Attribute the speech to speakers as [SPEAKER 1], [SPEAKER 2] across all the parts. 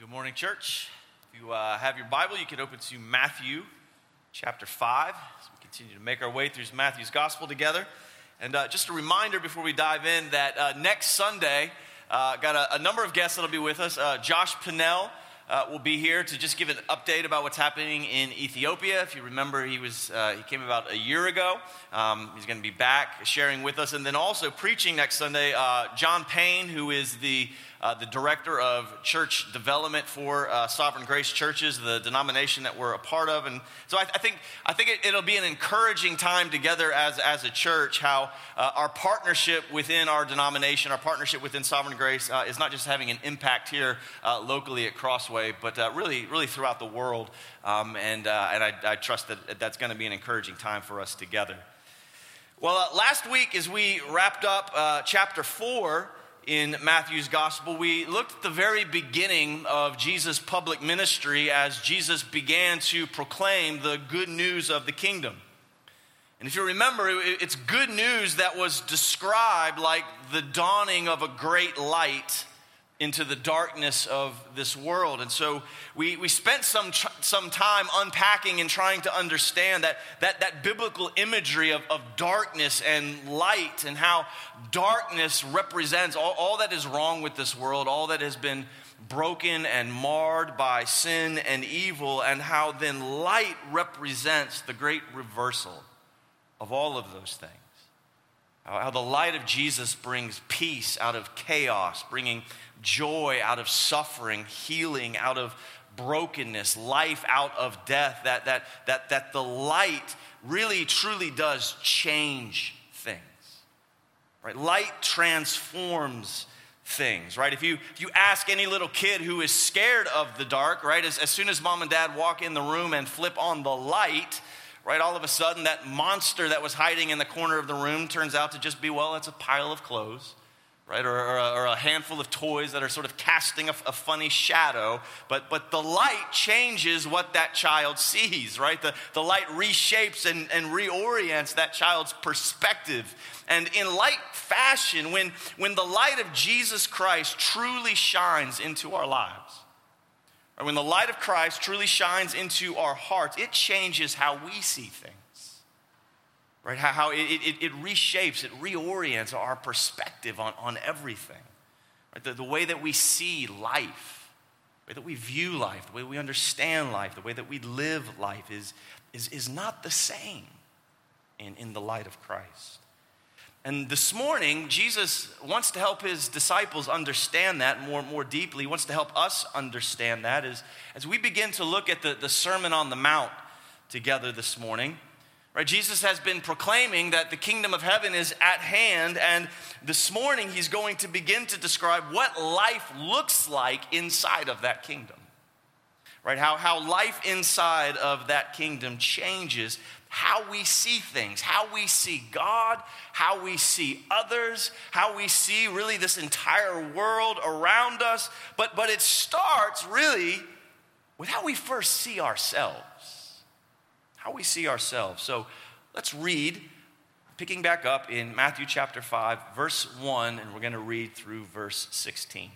[SPEAKER 1] Good morning, church. If you have your Bible, you can open to Matthew chapter 5 as we continue to make our way through Matthew's gospel together. And just a reminder before we dive in that next Sunday, got a number of guests that'll be with us. Josh Pinnell will be here to just give an update about what's happening in Ethiopia. If you remember, he came about a year ago. He's going to be back sharing with us. And then also preaching next Sunday, John Payne, who is the director of church development for Sovereign Grace Churches, the denomination that we're a part of. And so I think it'll be an encouraging time together as a church, how our partnership within our denomination, our partnership within Sovereign Grace is not just having an impact here locally at Crossway, but really throughout the world. And I trust that that's going to be an encouraging time for us together. Well, last week as we wrapped up chapter 4 in Matthew's gospel, we looked at the very beginning of Jesus' public ministry as Jesus began to proclaim the good news of the kingdom. And if you remember, it's good news that was described like the dawning of a great light into the darkness of this world. And so we spent some time unpacking and trying to understand that biblical imagery of darkness and light, and how darkness represents all that is wrong with this world, all that has been broken and marred by sin and evil, and how then light represents the great reversal of all of those things. How the light of Jesus brings peace out of chaos, bringing joy out of suffering, healing out of brokenness, life out of death, that the light really truly does change things. Right? Light transforms things, right? If you ask any little kid who is scared of the dark, right, as soon as mom and dad walk in the room and flip on the light, right, all of a sudden that monster that was hiding in the corner of the room turns out to just be, well, it's a pile of clothes, right, or a handful of toys that are sort of casting a funny shadow. But the light changes what that child sees, right? The light reshapes and reorients that child's perspective. And in like fashion, when the light of Jesus Christ truly shines into our lives, or when the light of Christ truly shines into our hearts, it changes how we see things. Right? How it reshapes, it reorients our perspective on everything. Right? The way that we see life, the way that we view life, the way we understand life, the way that we live life is not the same in the light of Christ. And this morning, Jesus wants to help his disciples understand that more deeply. He wants to help us understand that as we begin to look at the Sermon on the Mount together this morning. Right, Jesus has been proclaiming that the kingdom of heaven is at hand, and this morning he's going to begin to describe what life looks like inside of that kingdom. Right, how life inside of that kingdom changes how we see things, how we see God, how we see others, how we see really this entire world around us. But it starts really with how we first see ourselves. How we see ourselves. So let's read, picking back up in Matthew chapter 5, verse 1, and we're going to read through verse 16.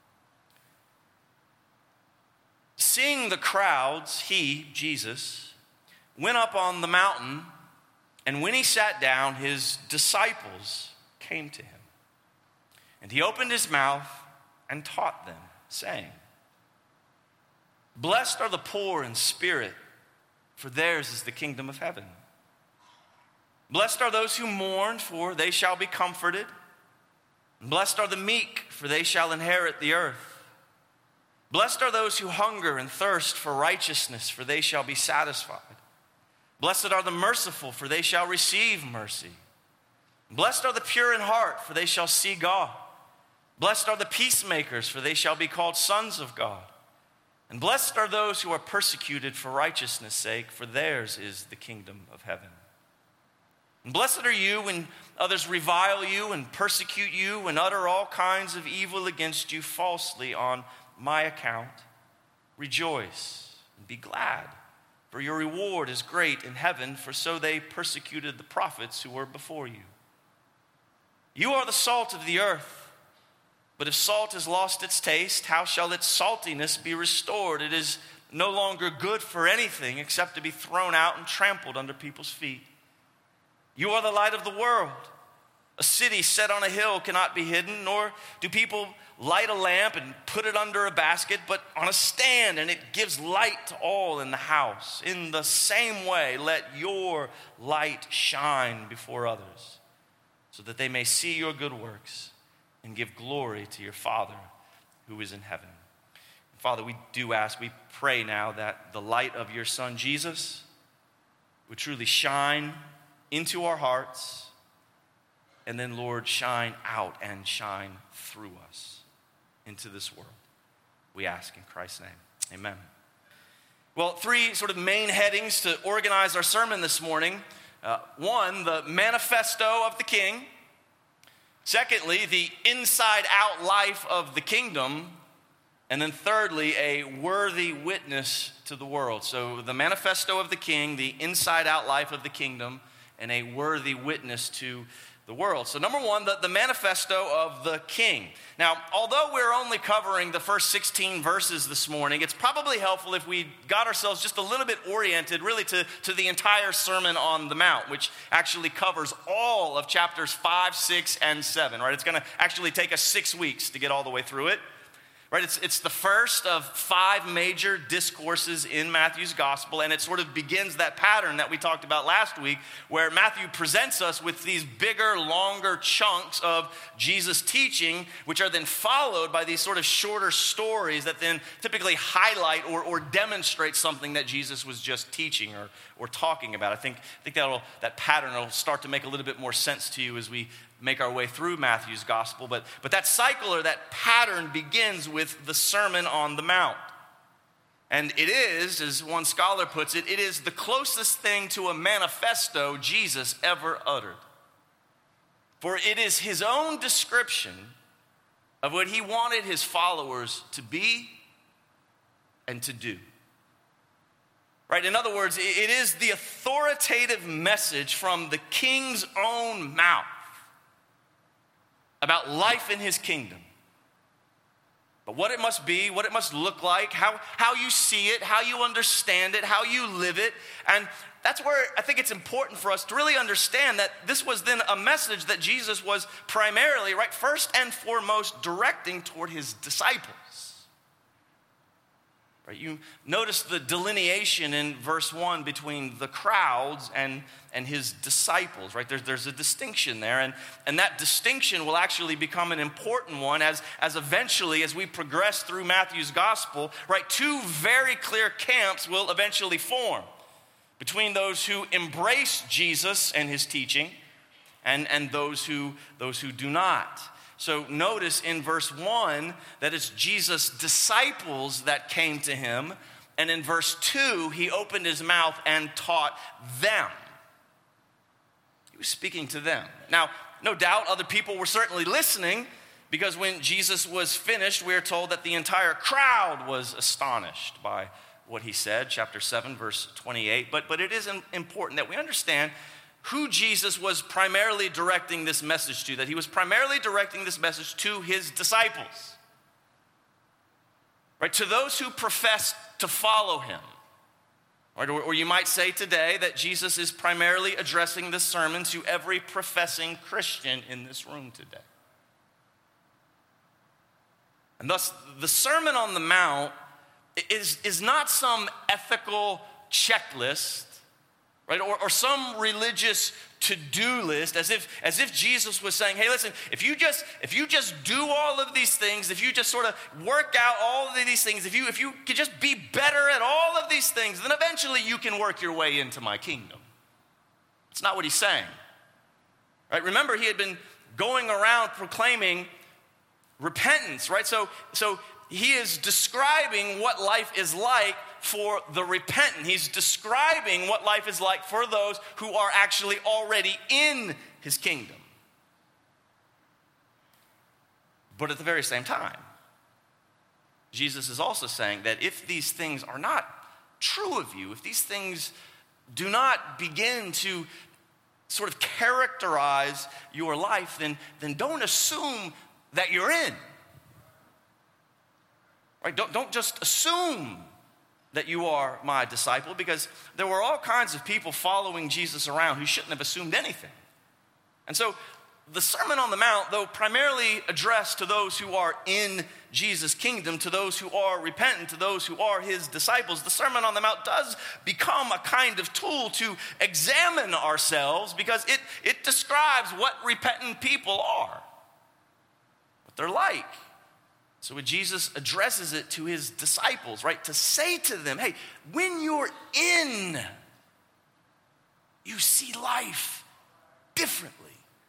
[SPEAKER 1] Seeing the crowds, he, Jesus, went up on the mountain, and when he sat down, his disciples came to him. And he opened his mouth and taught them, saying, "Blessed are the poor in spirit, for theirs is the kingdom of heaven. Blessed are those who mourn, for they shall be comforted. Blessed are the meek, for they shall inherit the earth. Blessed are those who hunger and thirst for righteousness, for they shall be satisfied. Blessed are the merciful, for they shall receive mercy. Blessed are the pure in heart, for they shall see God. Blessed are the peacemakers, for they shall be called sons of God. And blessed are those who are persecuted for righteousness' sake, for theirs is the kingdom of heaven. And blessed are you when others revile you and persecute you and utter all kinds of evil against you falsely on my account. Rejoice and be glad, for your reward is great in heaven, for so they persecuted the prophets who were before you. You are the salt of the earth. But if salt has lost its taste, how shall its saltiness be restored? It is no longer good for anything except to be thrown out and trampled under people's feet. You are the light of the world. A city set on a hill cannot be hidden, nor do people light a lamp and put it under a basket, but on a stand, and it gives light to all in the house. In the same way, let your light shine before others, so that they may see your good works and give glory to your Father who is in heaven. Father, we pray now that the light of your Son Jesus would truly shine into our hearts, and then, Lord, shine out and shine through us into this world. We ask in Christ's name, amen. Well, three sort of main headings to organize our sermon this morning. One, the manifesto of the King. Secondly, the inside-out life of the kingdom. And then thirdly, a worthy witness to the world. So the manifesto of the King, the inside-out life of the kingdom, and a worthy witness to the world. So number one, the manifesto of the King. Now, although we're only covering the first 16 verses this morning, it's probably helpful if we got ourselves just a little bit oriented really to the entire Sermon on the Mount, which actually covers all of chapters 5, 6, and 7, right? It's going to actually take us 6 weeks to get all the way through it. Right, it's the first of 5 major discourses in Matthew's gospel, and it sort of begins that pattern that we talked about last week, where Matthew presents us with these bigger, longer chunks of Jesus' teaching, which are then followed by these sort of shorter stories that then typically highlight or demonstrate something that Jesus was just teaching or talking about. I think that pattern will start to make a little bit more sense to you as we make our way through Matthew's gospel, but that cycle or that pattern begins with the Sermon on the Mount. And it is, as one scholar puts it, it is the closest thing to a manifesto Jesus ever uttered. For it is his own description of what he wanted his followers to be and to do. Right? In other words, it is the authoritative message from the King's own mouth about life in his kingdom. But what it must be, what it must look like, how you see it, how you understand it, how you live it. And that's where I think it's important for us to really understand that this was then a message that Jesus was primarily, right, first and foremost directing toward his disciples. Right, you notice the delineation in verse 1 between the crowds and his disciples, right? There's a distinction there, and that distinction will actually become an important one as eventually, as we progress through Matthew's gospel, right, 2 very clear camps will eventually form between those who embrace Jesus and his teaching and those who do not. So notice in verse 1 that it's Jesus' disciples that came to him. And in verse 2, he opened his mouth and taught them. He was speaking to them. Now, no doubt other people were certainly listening, because when Jesus was finished, we are told that the entire crowd was astonished by what he said, chapter 7, verse 28. But it is important that we understand who Jesus was primarily directing this message to, that he was primarily directing this message to his disciples, right? To those who profess to follow him. Right? Or you might say today that Jesus is primarily addressing this sermon to every professing Christian in this room today. And thus, the Sermon on the Mount is not some ethical checklist, right? Or some religious to-do list, as if Jesus was saying, hey, listen, if you just do all of these things, if you just sort of work out all of these things, if you could just be better at all of these things, then eventually you can work your way into my kingdom. It's not what he's saying. Right? Remember, he had been going around proclaiming repentance, right? So he is describing what life is like for the repentant. He's describing what life is like for those who are actually already in his kingdom. But at the very same time, Jesus is also saying that if these things are not true of you, if these things do not begin to sort of characterize your life, then don't assume that you're in. Right? Don't just assume that you are my disciple, because there were all kinds of people following Jesus around who shouldn't have assumed anything. And so the Sermon on the Mount, though primarily addressed to those who are in Jesus' kingdom, to those who are repentant, to those who are his disciples, the Sermon on the Mount does become a kind of tool to examine ourselves, because it describes what repentant people are, what they're like. So when Jesus addresses it to his disciples, right, to say to them, hey, when you're in, you see life differently.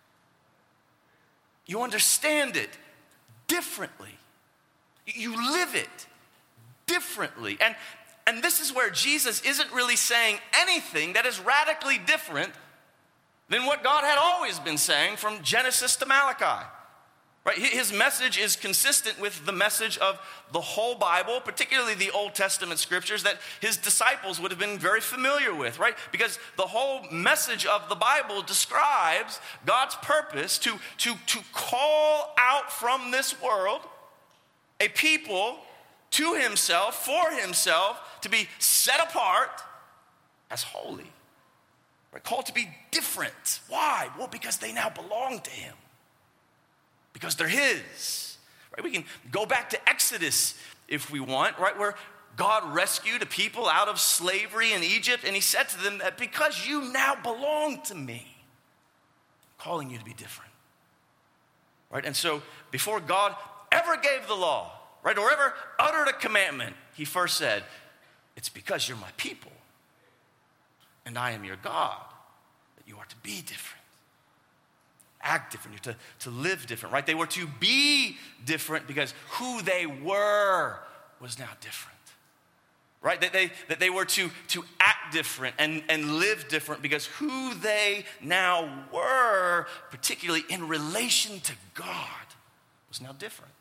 [SPEAKER 1] You understand it differently. You live it differently. And this is where Jesus isn't really saying anything that is radically different than what God had always been saying from Genesis to Malachi. Right? His message is consistent with the message of the whole Bible, particularly the Old Testament scriptures that his disciples would have been very familiar with, right? Because the whole message of the Bible describes God's purpose to call out from this world a people to himself, for himself, to be set apart as holy. Right? Called to be different. Why? Well, because they now belong to him. Because they're his, right? We can go back to Exodus if we want, right? Where God rescued a people out of slavery in Egypt, and he said to them that because you now belong to me, I'm calling you to be different, right? And so before God ever gave the law, right, or ever uttered a commandment, he first said, it's because you're my people, and I am your God, that you are to be different. Act different, you're to live different, right? They were to be different because who they were was now different, right? That they were to act different and live different because who they now were, particularly in relation to God, was now different,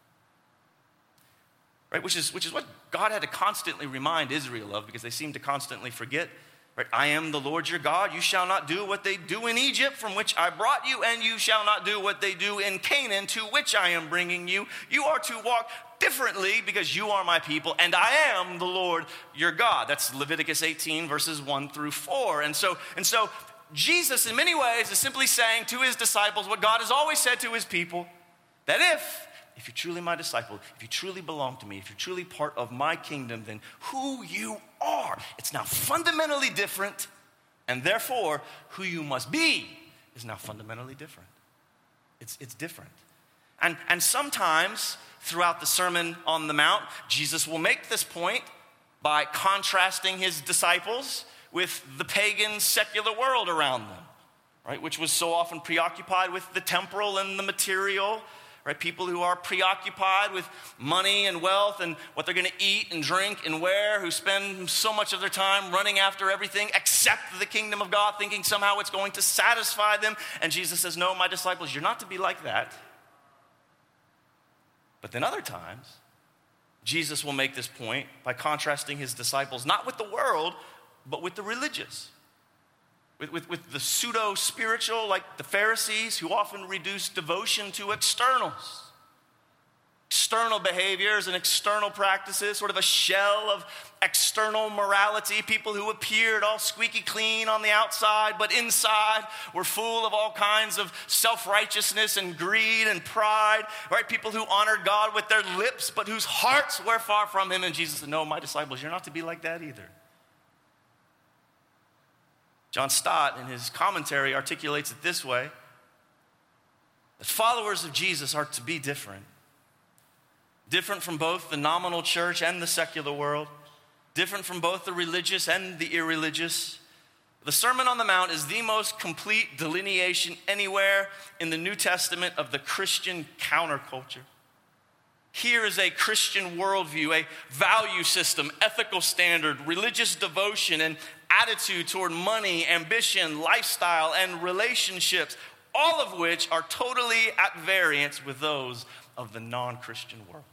[SPEAKER 1] right? Which is what God had to constantly remind Israel of, because they seemed to constantly forget. Right? I am the Lord your God. You shall not do what they do in Egypt, from which I brought you, and you shall not do what they do in Canaan, to which I am bringing you. You are to walk differently because you are my people, and I am the Lord your God. That's Leviticus 18, verses 1 through 4. And so Jesus, in many ways, is simply saying to his disciples what God has always said to his people, that if you're truly my disciple, if you truly belong to me, if you're truly part of my kingdom, then who you are, it's now fundamentally different, and therefore who you must be is now fundamentally different. It's different. And sometimes throughout the Sermon on the Mount, Jesus will make this point by contrasting his disciples with the pagan secular world around them, right? Which was so often preoccupied with the temporal and the material, right? People who are preoccupied with money and wealth and what they're going to eat and drink and wear, who spend so much of their time running after everything except the kingdom of God, thinking somehow it's going to satisfy them. And Jesus says, no, my disciples, you're not to be like that. But then other times, Jesus will make this point by contrasting his disciples, not with the world, but with the religious. With the pseudo-spiritual, like the Pharisees, who often reduce devotion to externals. External behaviors and external practices, sort of a shell of external morality. People who appeared all squeaky clean on the outside, but inside were full of all kinds of self-righteousness and greed and pride. Right? People who honored God with their lips, but whose hearts were far from him. And Jesus said, no, my disciples, you're not to be like that either. John Stott, in his commentary, articulates it this way: that followers of Jesus are to be different. Different from both the nominal church and the secular world. Different from both the religious and the irreligious. The Sermon on the Mount is the most complete delineation anywhere in the New Testament of the Christian counterculture. Here is a Christian worldview, a value system, ethical standard, religious devotion, and attitude toward money, ambition, lifestyle, and relationships, all of which are totally at variance with those of the non-Christian world.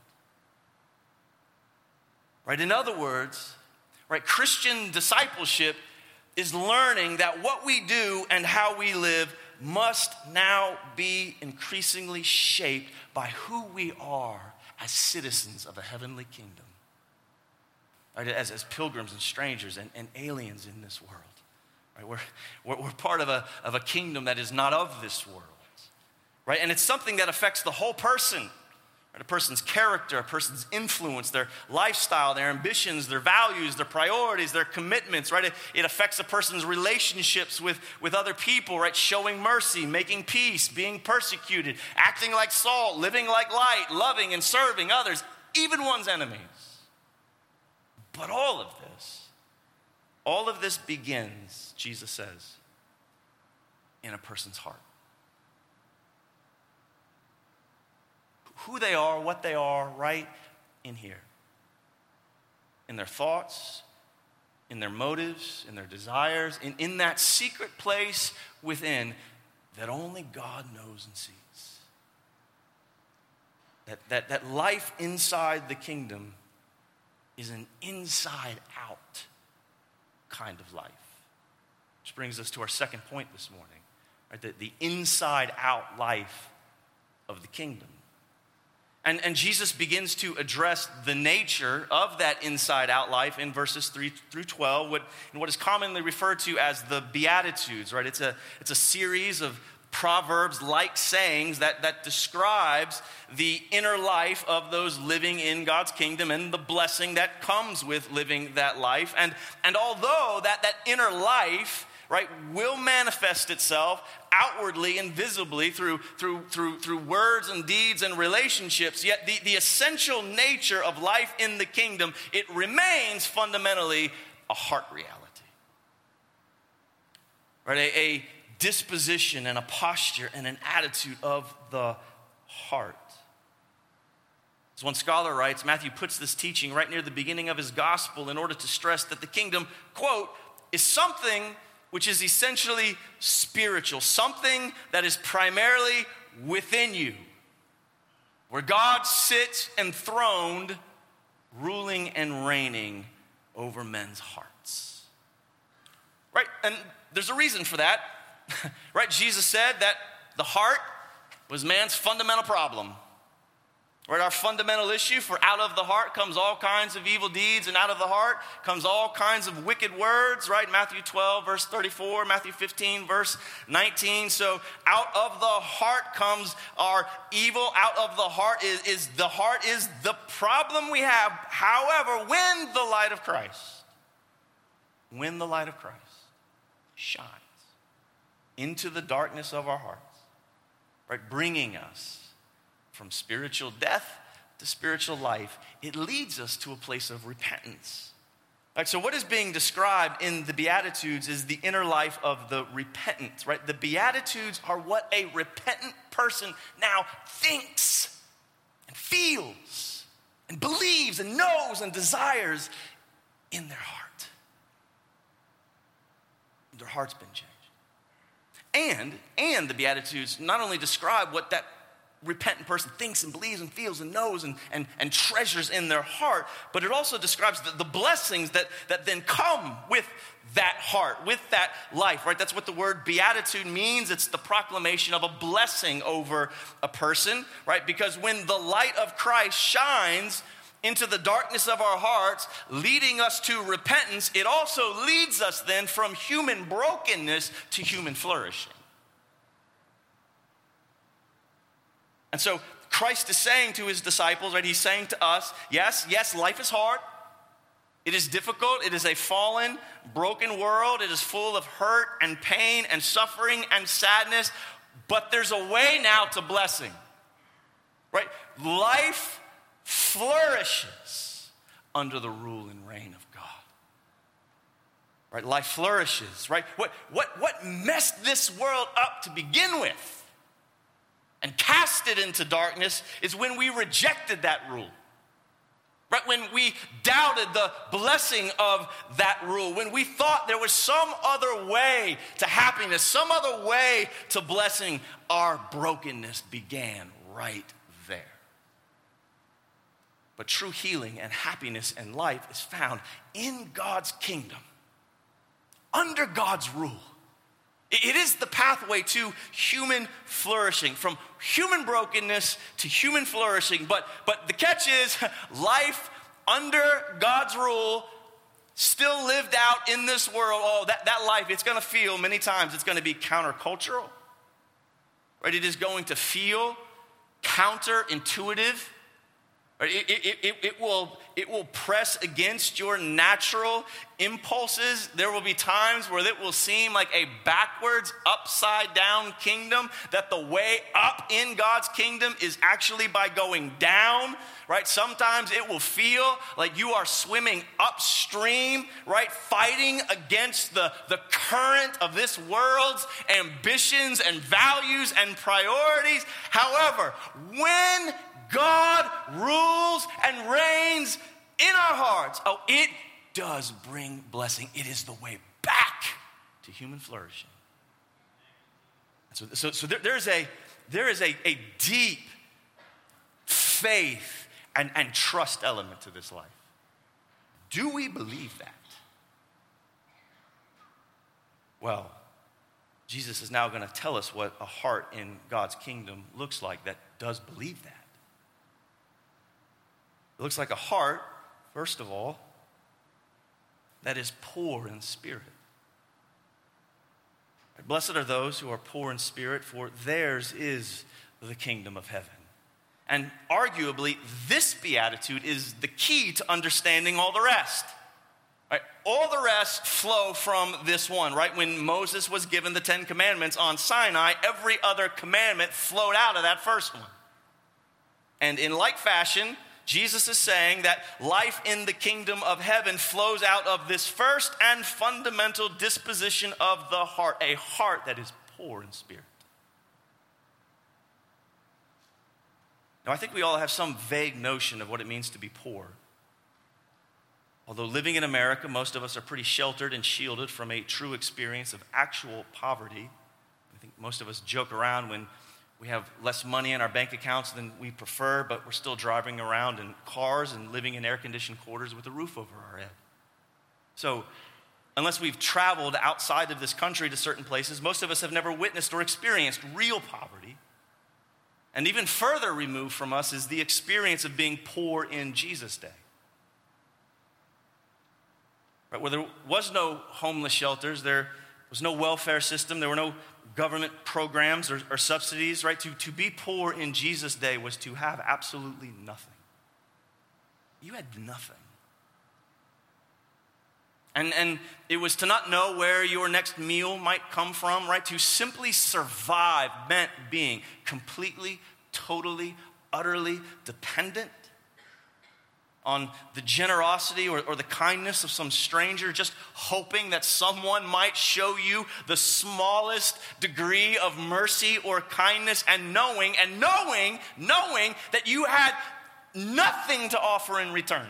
[SPEAKER 1] Right? In other words, right, Christian discipleship is learning that what we do and how we live must now be increasingly shaped by who we are
[SPEAKER 2] as citizens of a heavenly kingdom, right? As pilgrims and strangers and aliens in this world. Right? We're part of a kingdom that is not of this world. Right? And it's something that affects the whole person. Right? A person's character, a person's influence, their lifestyle, their ambitions, their values, their priorities, their commitments. Right? It affects a person's relationships with other people. Right? Showing mercy, making peace, being persecuted, acting like salt, living like light, loving and serving others, even one's enemies. But all of this begins, Jesus says, in a person's heart. Who they are, what they are, right in here. In their thoughts, in their motives, in their desires, in that secret place within that only God knows and sees. That life inside the kingdom is an inside-out kind of life. Which brings us to our second point this morning, right? The inside-out life of the kingdom. And Jesus begins to address the nature of that inside-out life in verses 3 through 12, in what is commonly referred to as the Beatitudes, right? It's a series of proverbs-like sayings that describes the inner life of those living in God's kingdom and the blessing that comes with living that life. And although that inner life, right, will manifest itself outwardly and visibly through words and deeds and relationships, yet the essential nature of life in the kingdom, it remains fundamentally a heart reality. Right, a disposition and a posture and an attitude of the heart. As one scholar writes, Matthew puts this teaching right near the beginning of his gospel in order to stress that the kingdom, quote, is something which is essentially spiritual, something that is primarily within you, where God sits enthroned, ruling and reigning over men's hearts. Right, and there's a reason for that. Right, Jesus said that the heart was man's fundamental problem. Right, our fundamental issue, for out of the heart comes all kinds of evil deeds, and out of the heart comes all kinds of wicked words, right? Matthew 12, verse 34, Matthew 15, verse 19. So out of the heart comes our evil. Out of the heart is the problem we have. However, when the light of Christ shines into the darkness of our hearts, right, bringing us from spiritual death to spiritual life, it leads us to a place of repentance. Right, so what is being described in the Beatitudes is the inner life of the repentant, right? The Beatitudes are what a repentant person now thinks and feels and believes and knows and desires in their heart. Their heart's been changed. And the Beatitudes not only describe what that repentant person thinks and believes and feels and knows and treasures in their heart, but it also describes the blessings that then come with that heart, with that life, right? That's what the word beatitude means. It's the proclamation of a blessing over a person, right? Because when the light of Christ shines into the darkness of our hearts, leading us to repentance, it also leads us then from human brokenness to human flourishing. And so Christ is saying to his disciples, right, he's saying to us, yes, life is hard. It is difficult. It is a fallen, broken world. It is full of hurt and pain and suffering and sadness. But there's a way now to blessing, right? Life flourishes under the rule and reign of God. Right? Life flourishes, right? What messed this world up to begin with and cast it into darkness is when we rejected that rule. Right? When we doubted the blessing of that rule, when we thought there was some other way to happiness, some other way to blessing, our brokenness began right there. But true healing and happiness and life is found in God's kingdom, under God's rule, It is the pathway to human flourishing, from human brokenness to human flourishing. But the catch is, life under God's rule, still lived out in this world. Oh, that life, it's going to feel many times, it's going to be countercultural. Right? It is going to feel counterintuitive. It will press against your natural impulses. There will be times where it will seem like a backwards, upside down kingdom, that the way up in God's kingdom is actually by going down, right? Sometimes it will feel like you are swimming upstream, right? Fighting against the current of this world's ambitions and values and priorities. However, when God rules and reigns in our hearts, oh, it does bring blessing. It is the way back to human flourishing. So there is a deep faith and trust element to this life. Do we believe that? Well, Jesus is now going to tell us what a heart in God's kingdom looks like that does believe that. It looks like a heart, first of all, that is poor in spirit. Blessed are those who are poor in spirit, for theirs is the kingdom of heaven. And arguably, this beatitude is the key to understanding all the rest. Right? All the rest flow from this one, right? When Moses was given the 10 commandments on Sinai, every other commandment flowed out of that first one. And in like fashion, Jesus is saying that life in the kingdom of heaven flows out of this first and fundamental disposition of the heart, a heart that is poor in spirit. Now, I think we all have some vague notion of what it means to be poor. Although living in America, most of us are pretty sheltered and shielded from a true experience of actual poverty. I think most of us joke around when we have less money in our bank accounts than we prefer, but we're still driving around in cars and living in air-conditioned quarters with a roof over our head. So, unless we've traveled outside of this country to certain places, most of us have never witnessed or experienced real poverty. And even further removed from us is the experience of being poor in Jesus' day. Right, where there was no homeless shelters, there was no welfare system, there were no government programs or subsidies, right? To be poor in Jesus' day was to have absolutely nothing. You had nothing. And it was to not know where your next meal might come from, right? To simply survive meant being completely, totally, utterly dependent on the generosity or the kindness of some stranger, just hoping that someone might show you the smallest degree of mercy or kindness, and knowing that you had nothing to offer in return.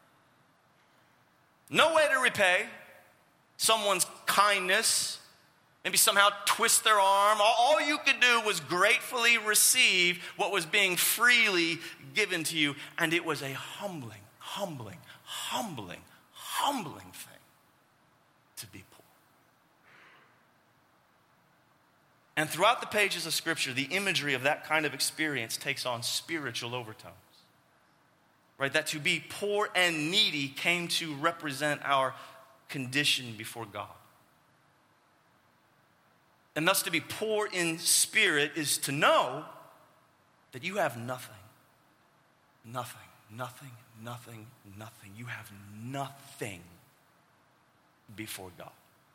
[SPEAKER 2] No way to repay someone's kindness, maybe somehow twist their arm. All you could do was gratefully receive what was being freely given to you. And it was a humbling thing to be poor. And throughout the pages of Scripture, the imagery of that kind of experience takes on spiritual overtones. Right? That to be poor and needy came to represent our condition before God. And thus to be poor in spirit is to know that you have nothing. Nothing. You have nothing before God.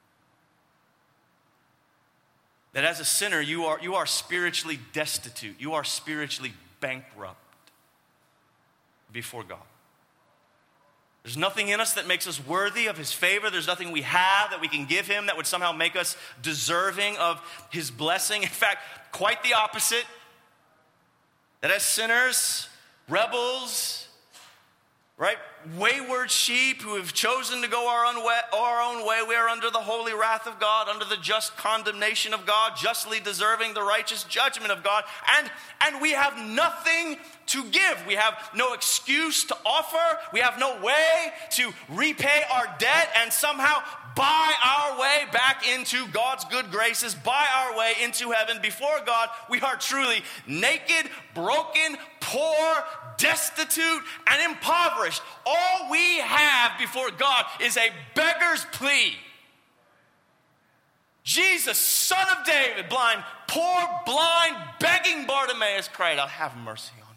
[SPEAKER 2] That as a sinner, you are spiritually destitute. You are spiritually bankrupt before God. There's nothing in us that makes us worthy of his favor. There's nothing we have that we can give him that would somehow make us deserving of his blessing. In fact, quite the opposite. That as sinners, rebels, right? Wayward sheep who have chosen to go our own way. We are under the holy wrath of God, under the just condemnation of God, justly deserving the righteous judgment of God. And we have nothing to give. We have no excuse to offer. We have no way to repay our debt and somehow buy our way back into God's good graces, buy our way into heaven. Before God, we are truly naked, broken, poor, destitute, and impoverished. All we have before God is a beggar's plea. Jesus, son of David, blind, poor, blind, begging Bartimaeus cried out, "Have mercy on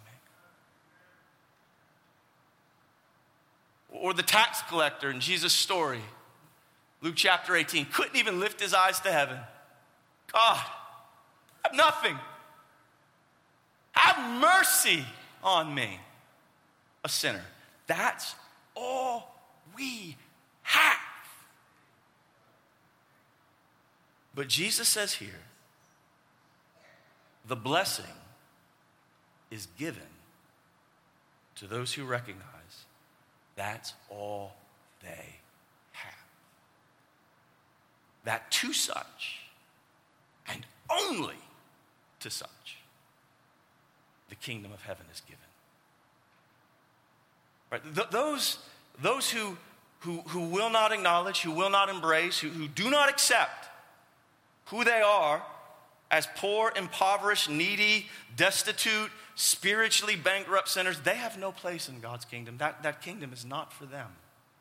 [SPEAKER 2] me." Or the tax collector in Jesus' story, Luke chapter 18, couldn't even lift his eyes to heaven. "God, I have nothing. Have mercy on me, a sinner." That's all we have. But Jesus says here, the blessing is given to those who recognize that's all they have. That to such, and only to such, the kingdom of heaven is given. Right? Those who will not acknowledge, who will not embrace, who do not accept who they are as poor, impoverished, needy, destitute, spiritually bankrupt sinners, they have no place in God's kingdom. That kingdom is not for them.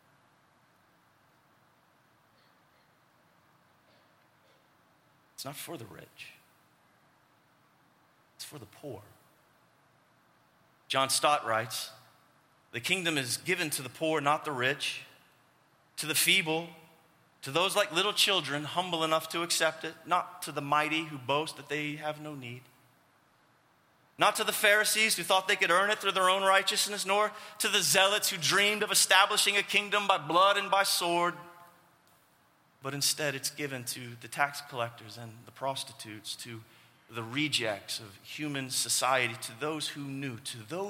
[SPEAKER 2] It's not for the rich. It's for the poor. John Stott writes, "The kingdom is given to the poor, not the rich, to the feeble, to those like little children, humble enough to accept it, not to the mighty who boast that they have no need. Not to the Pharisees who thought they could earn it through their own righteousness, nor to the zealots who dreamed of establishing a kingdom by blood and by sword. But instead it's given to the tax collectors and the prostitutes, to the rejects of human society, to those who knew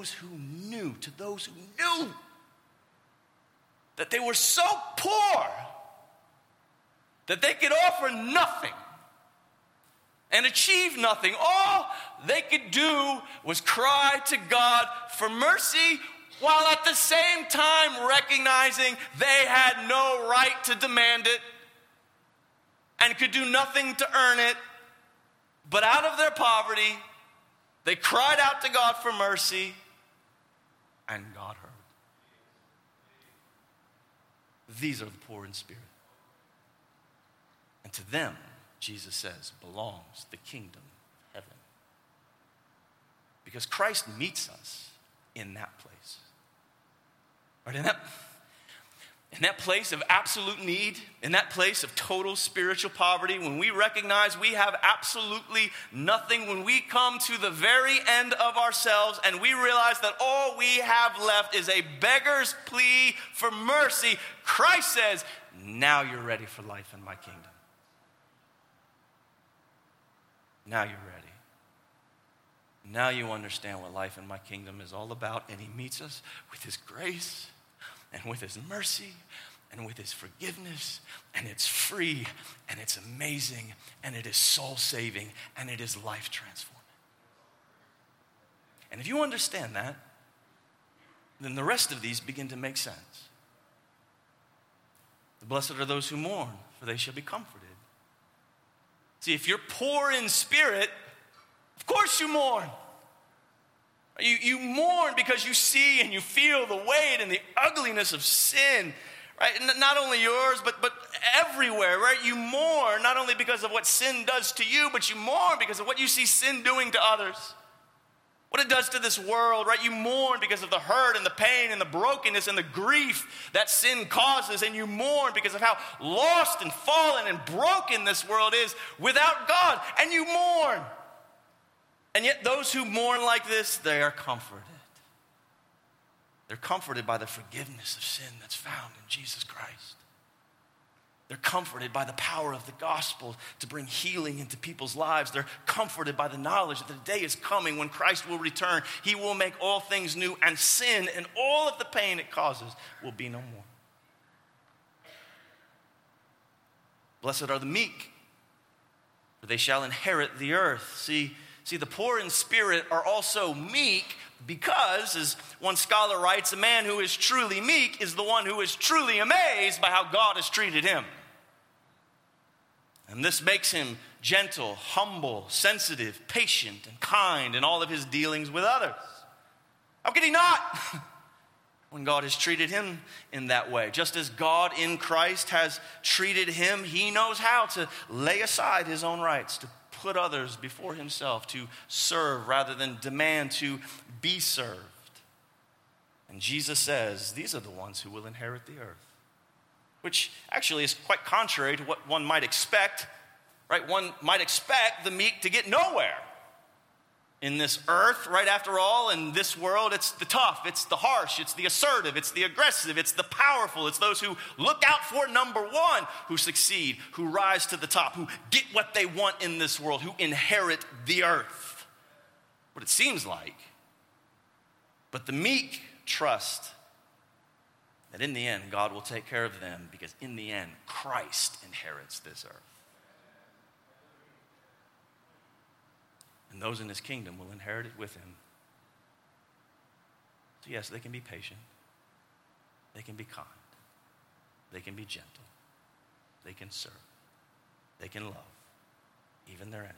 [SPEAKER 2] that they were so poor that they could offer nothing and achieve nothing. All they could do was cry to God for mercy, while at the same time recognizing they had no right to demand it and could do nothing to earn it. But out of their poverty, they cried out to God for mercy, and God heard. These are the poor in spirit. And to them, Jesus says, belongs the kingdom of heaven. Because Christ meets us in that place. Right? In that place of absolute need, in that place of total spiritual poverty, when we recognize we have absolutely nothing, when we come to the very end of ourselves and we realize that all we have left is a beggar's plea for mercy, Christ says, now you're ready for life in my kingdom. Now you're ready. Now you understand what life in my kingdom is all about, and he meets us with his grace and with his mercy and with his forgiveness, and it's free and it's amazing and it is soul-saving and it is life-transforming. And if you understand that, then the rest of these begin to make sense. The blessed are those who mourn, for they shall be comforted. See, if you're poor in spirit, of course you mourn. You mourn because you see and you feel the weight and the ugliness of sin, right? Not only yours, but everywhere, right? You mourn not only because of what sin does to you, but you mourn because of what you see sin doing to others. What it does to this world, right? You mourn because of the hurt and the pain and the brokenness and the grief that sin causes. And you mourn because of how lost and fallen and broken this world is without God. And you mourn. And yet those who mourn like this, they are comforted. They're comforted by the forgiveness of sin that's found in Jesus Christ. They're comforted by the power of the gospel to bring healing into people's lives. They're comforted by the knowledge that the day is coming when Christ will return. He will make all things new, and sin and all of the pain it causes will be no more. Blessed are the meek, for they shall inherit the earth. See, the poor in spirit are also meek because, as one scholar writes, a man who is truly meek is the one who is truly amazed by how God has treated him. And this makes him gentle, humble, sensitive, patient, and kind in all of his dealings with others. How could he not? When God has treated him in that way. Just as God in Christ has treated him, he knows how to lay aside his own rights, to put others before himself, to serve rather than demand to be served. And Jesus says, these are the ones who will inherit the earth. Which actually is quite contrary to what one might expect, right? One might expect the meek to get nowhere in this earth, right? After all, in this world, it's the tough, it's the harsh, it's the assertive, it's the aggressive, it's the powerful, it's those who look out for number one, who succeed, who rise to the top, who get what they want in this world, who inherit the earth. What it seems like. But the meek trust that in the end, God will take care of them, because in the end, Christ inherits this earth. And those in his kingdom will inherit it with him. So yes, they can be patient. They can be kind. They can be gentle. They can serve. They can love, even their enemies.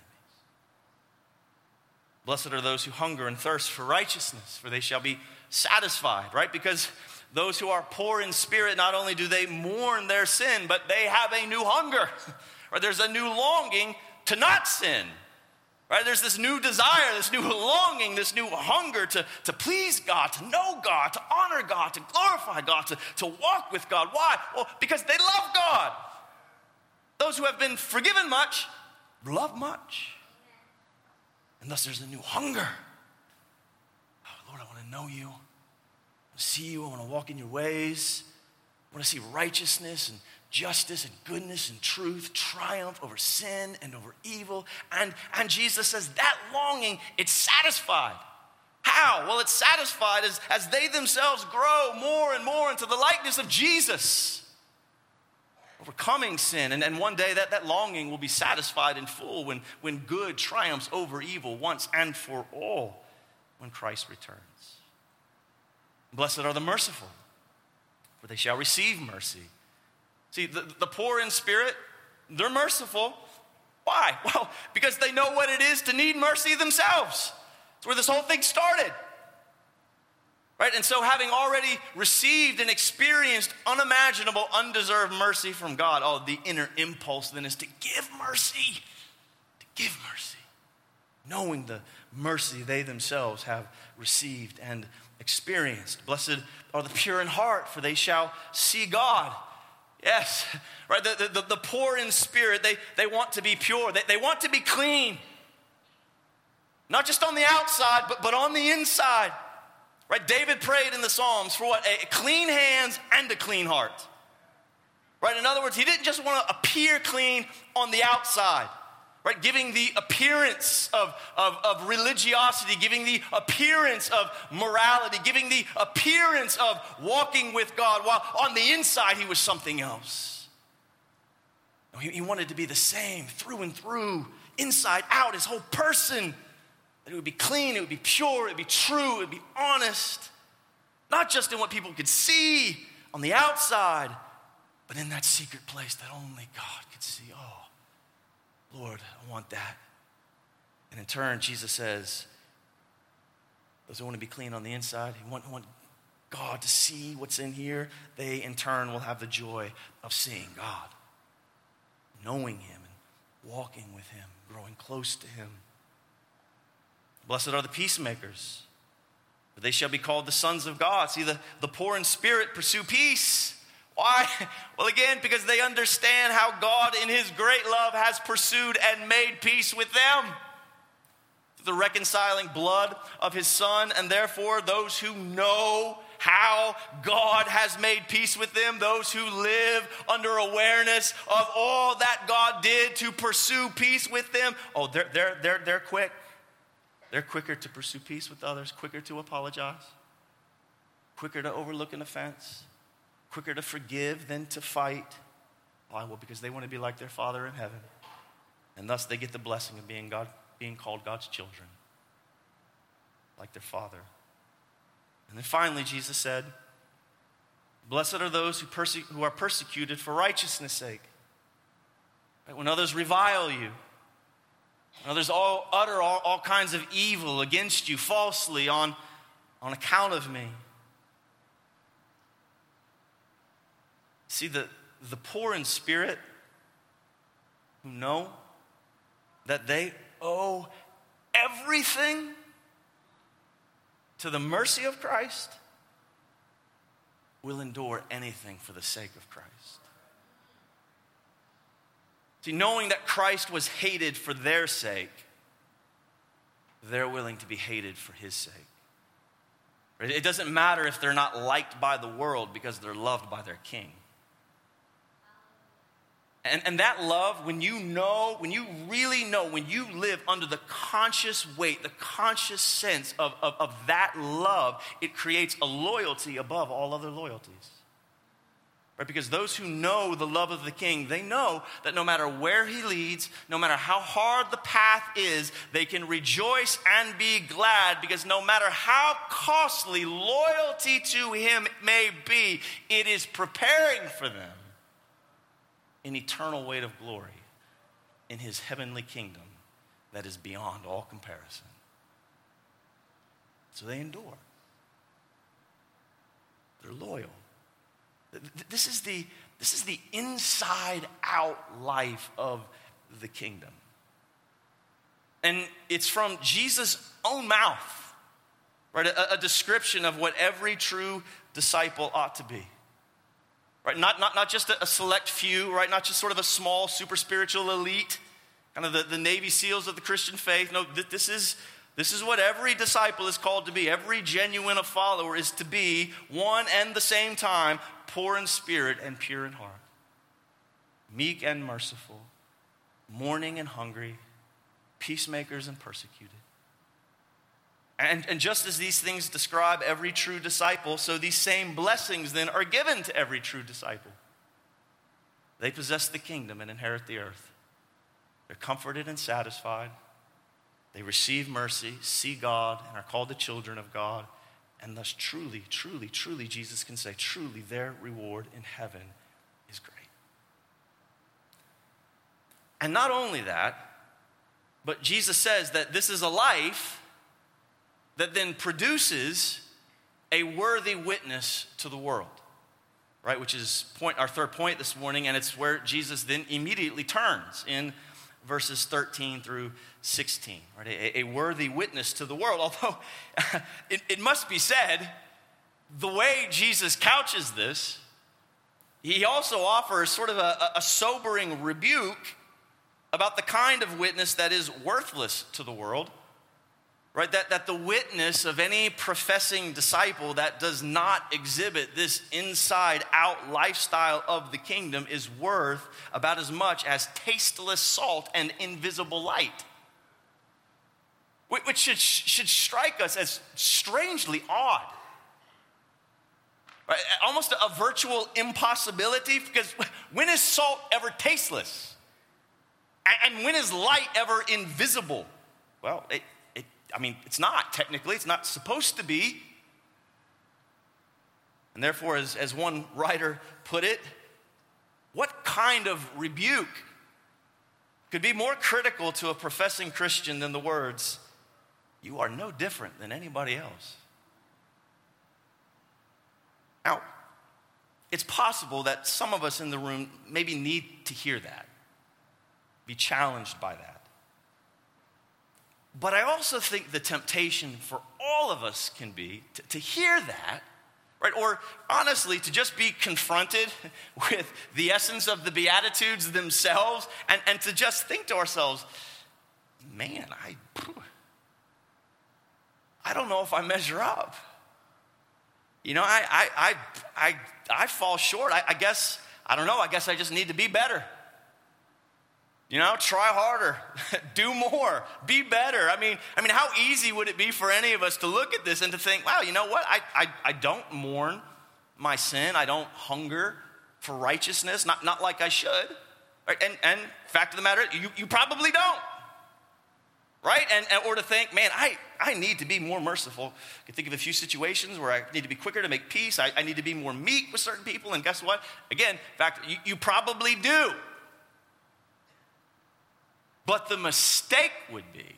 [SPEAKER 2] Blessed are those who hunger and thirst for righteousness, for they shall be satisfied, right? Because those who are poor in spirit, not only do they mourn their sin, but they have a new hunger. Or there's a new longing to not sin. Right? There's this new desire, this new longing, this new hunger to please God, to know God, to honor God, to glorify God, to walk with God. Why? Well, because they love God. Those who have been forgiven much, love much. And thus there's a new hunger. Oh, Lord, I want to know you. I want to see you. I want to walk in your ways. I want to see righteousness and justice and goodness and truth triumph over sin and over evil. And Jesus says that longing, it's satisfied. How? Well, it's satisfied as they themselves grow more and more into the likeness of Jesus, overcoming sin. And one day that longing will be satisfied in full when good triumphs over evil once and for all, when Christ returns. Blessed are the merciful, for they shall receive mercy. See, the poor in spirit, they're merciful. Why? Well, because they know what it is to need mercy themselves. That's where this whole thing started. Right? And so having already received and experienced unimaginable, undeserved mercy from God, the inner impulse then is to give mercy. To give mercy. Knowing the mercy they themselves have received and experienced. Blessed are the pure in heart, for they shall see God. Yes, right. The poor in spirit, they want to be pure. They want to be clean. Not just on the outside, but on the inside. Right? David prayed in the Psalms for what? A clean hands and a clean heart. Right? In other words, he didn't just want to appear clean on the outside. Right? Giving the appearance of religiosity, giving the appearance of morality, giving the appearance of walking with God, while on the inside he was something else. No, he wanted to be the same through and through, inside out, his whole person. That it would be clean, it would be pure, it would be true, it would be honest. Not just in what people could see on the outside, but in that secret place that only God could see. Oh, Lord, I want that. And in turn, Jesus says, those who want to be clean on the inside, who want God to see what's in here, they in turn will have the joy of seeing God, knowing him and walking with him, growing close to him. Blessed are the peacemakers, for they shall be called the sons of God. See, the poor in spirit pursue peace. Why? Well, again, because they understand how God in his great love has pursued and made peace with them. The reconciling blood of his son, and therefore those who know how God has made peace with them, those who live under awareness of all that God did to pursue peace with them, oh, they're quick. They're quicker to pursue peace with others, quicker to apologize, quicker to overlook an offense, quicker to forgive than to fight. Why? Well, because they want to be like their Father in heaven. And thus they get the blessing of being called God's children, like their Father. And then finally, Jesus said, blessed are those who are persecuted for righteousness' sake. Right? When others revile you, when others utter all kinds of evil against you falsely on account of me. See, the poor in spirit who know that they owe everything to the mercy of Christ will endure anything for the sake of Christ. See, knowing that Christ was hated for their sake, they're willing to be hated for his sake. It doesn't matter if they're not liked by the world because they're loved by their king. And that love, when you really know, when you live under the conscious weight, the conscious sense of that love, it creates a loyalty above all other loyalties. Right? Because those who know the love of the King, they know that no matter where he leads, no matter how hard the path is, they can rejoice and be glad, because no matter how costly loyalty to him may be, it is preparing for them an eternal weight of glory in his heavenly kingdom that is beyond all comparison. So they endure. They're loyal. This is the inside out life of the kingdom. And it's from Jesus' own mouth, right? A description of what every true disciple ought to be. Right? Not just a select few, right? Not just sort of a small, super spiritual elite, kind of the Navy SEALs of the Christian faith. No, this is what every disciple is called to be. Every genuine follower is to be one and the same time, poor in spirit and pure in heart, meek and merciful, mourning and hungry, peacemakers and persecuted. And just as these things describe every true disciple, so these same blessings then are given to every true disciple. They possess the kingdom and inherit the earth. They're comforted and satisfied. They receive mercy, see God, and are called the children of God. And thus truly, truly, truly, Jesus can say, truly their reward in heaven is great. And not only that, but Jesus says that this is a life that then produces a worthy witness to the world, right? Which is our third point this morning, and it's where Jesus then immediately turns in verses 13 through 16, right? A worthy witness to the world. Although it must be said, the way Jesus couches this, he also offers sort of a sobering rebuke about the kind of witness that is worthless to the world. Right, that the witness of any professing disciple that does not exhibit this inside-out lifestyle of the kingdom is worth about as much as tasteless salt and invisible light. Which should strike us as strangely odd. Right? Almost a virtual impossibility, because when is salt ever tasteless? And when is light ever invisible? Well, it's not technically. It's not supposed to be. And therefore, as one writer put it, what kind of rebuke could be more critical to a professing Christian than the words, "You are no different than anybody else"? Now, it's possible that some of us in the room maybe need to hear that, be challenged by that. But I also think the temptation for all of us can be to hear that, right? Or honestly, to just be confronted with the essence of the Beatitudes themselves and to just think to ourselves, man, I don't know if I measure up. You know, I fall short. I guess, I don't know, I guess I just need to be better. You know, try harder, do more, be better. I mean, how easy would it be for any of us to look at this and to think, wow, you know what? I don't mourn my sin. I don't hunger for righteousness, not like I should. Right? And fact of the matter, you probably don't. Right? Or to think, man, I need to be more merciful. I can think of a few situations where I need to be quicker to make peace. I need to be more meek with certain people. And guess what? Again, in fact, you probably do. But the mistake would be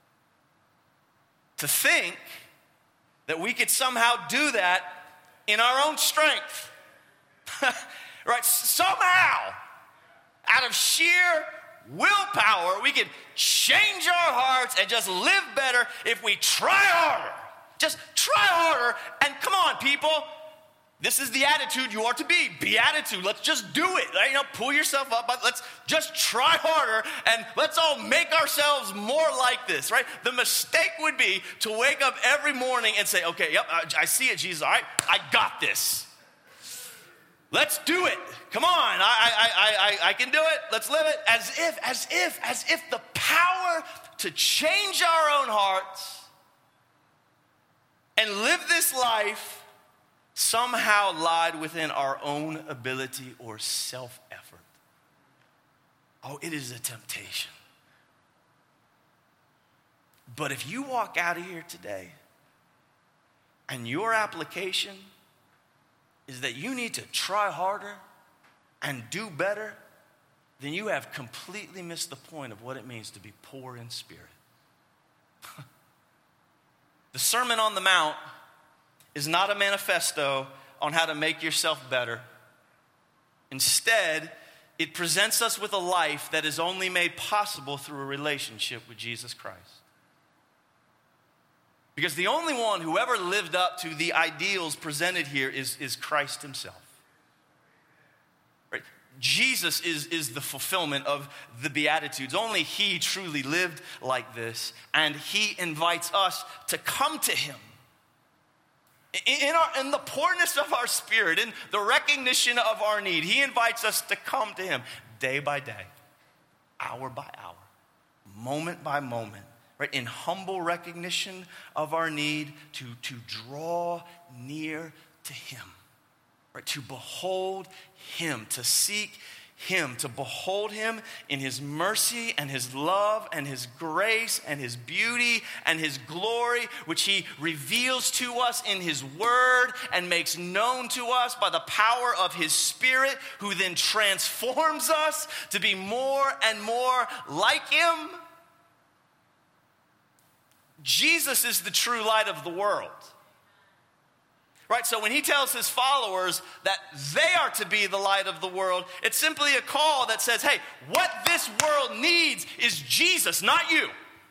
[SPEAKER 2] to think that we could somehow do that in our own strength. Right? Somehow, out of sheer willpower, we could change our hearts and just live better if we try harder. Just try harder. And come on, people. This is the attitude you are to be. Beatitude. Let's just do it. Right? You know, pull yourself up. Let's just try harder and let's all make ourselves more like this, right? The mistake would be to wake up every morning and say, okay, yep, I see it, Jesus. All right, I got this. Let's do it. Come on, I can do it. Let's live it as if the power to change our own hearts and live this life somehow lied within our own ability or self-effort. Oh, it is a temptation. But if you walk out of here today and your application is that you need to try harder and do better, then you have completely missed the point of what it means to be poor in spirit. The Sermon on the Mount is not a manifesto on how to make yourself better. Instead, it presents us with a life that is only made possible through a relationship with Jesus Christ. Because the only one who ever lived up to the ideals presented here is Christ himself. Right? Jesus is the fulfillment of the Beatitudes. Only he truly lived like this, and he invites us to come to him. In the poorness of our spirit, in the recognition of our need, he invites us to come to him day by day, hour by hour, moment by moment, right? In humble recognition of our need to draw near to him, right? To behold him, to seek him, to behold him in his mercy and his love and his grace and his beauty and his glory, which he reveals to us in his word and makes known to us by the power of his Spirit, who then transforms us to be more and more like him. Jesus is the true light of the world. Right, so when he tells his followers that they are to be the light of the world, it's simply a call that says, hey, what this world needs is Jesus, not you.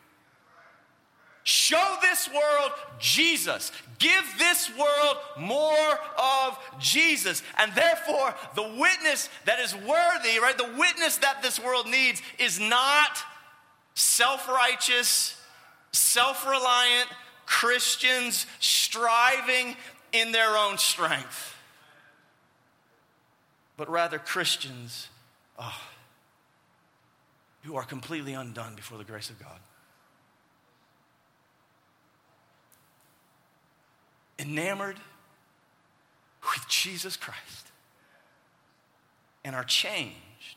[SPEAKER 2] Show this world Jesus. Give this world more of Jesus. And therefore, the witness that is worthy, right, the witness that this world needs is not self-righteous, self-reliant Christians striving in their own strength, but rather Christians who are completely undone before the grace of God. Enamored with Jesus Christ and are changed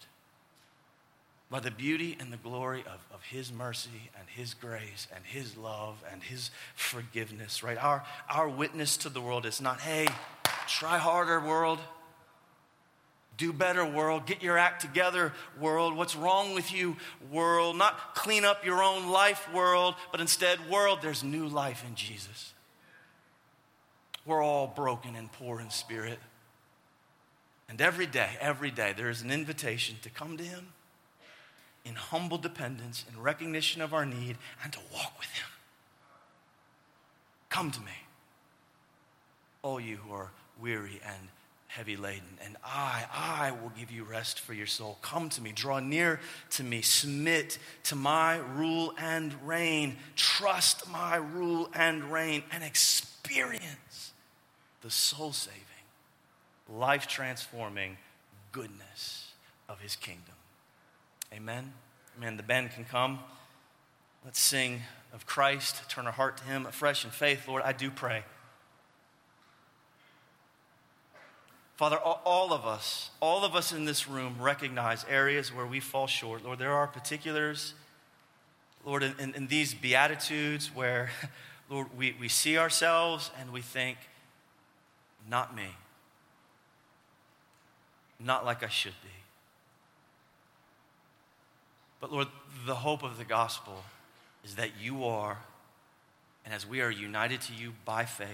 [SPEAKER 2] by the beauty and the glory of his mercy and his grace and his love and his forgiveness, right? Our witness to the world is not, hey, try harder, world. Do better, world. Get your act together, world. What's wrong with you, world? Not clean up your own life, world, but instead, world, there's new life in Jesus. We're all broken and poor in spirit. And every day, there is an invitation to come to him in humble dependence, in recognition of our need, and to walk with him. Come to me, all you who are weary and heavy laden, and I will give you rest for your soul. Come to me, draw near to me, submit to my rule and reign, trust my rule and reign, and experience the soul-saving, life-transforming goodness of his kingdom. Amen? Amen. The band can come. Let's sing of Christ, turn our heart to him afresh in faith. Lord, I do pray. Father, all of us in this room recognize areas where we fall short. Lord, there are particulars, Lord, in these Beatitudes where, Lord, we see ourselves and we think, not me. Not like I should be. But Lord, the hope of the gospel is that you are, and as we are united to you by faith,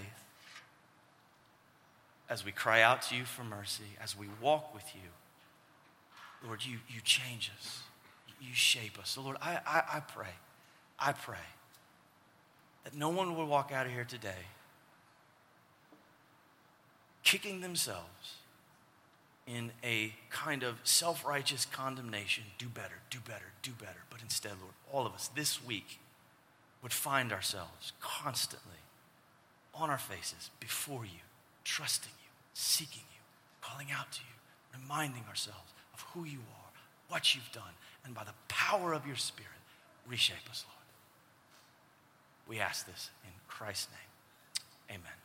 [SPEAKER 2] as we cry out to you for mercy, as we walk with you, Lord, you change us. You shape us. So Lord, I pray that no one will walk out of here today kicking themselves in a kind of self-righteous condemnation. Do better, do better, do better. But instead, Lord, all of us this week would find ourselves constantly on our faces before you, trusting you, seeking you, calling out to you, reminding ourselves of who you are, what you've done, and by the power of your Spirit, reshape us, Lord. We ask this in Christ's name. Amen.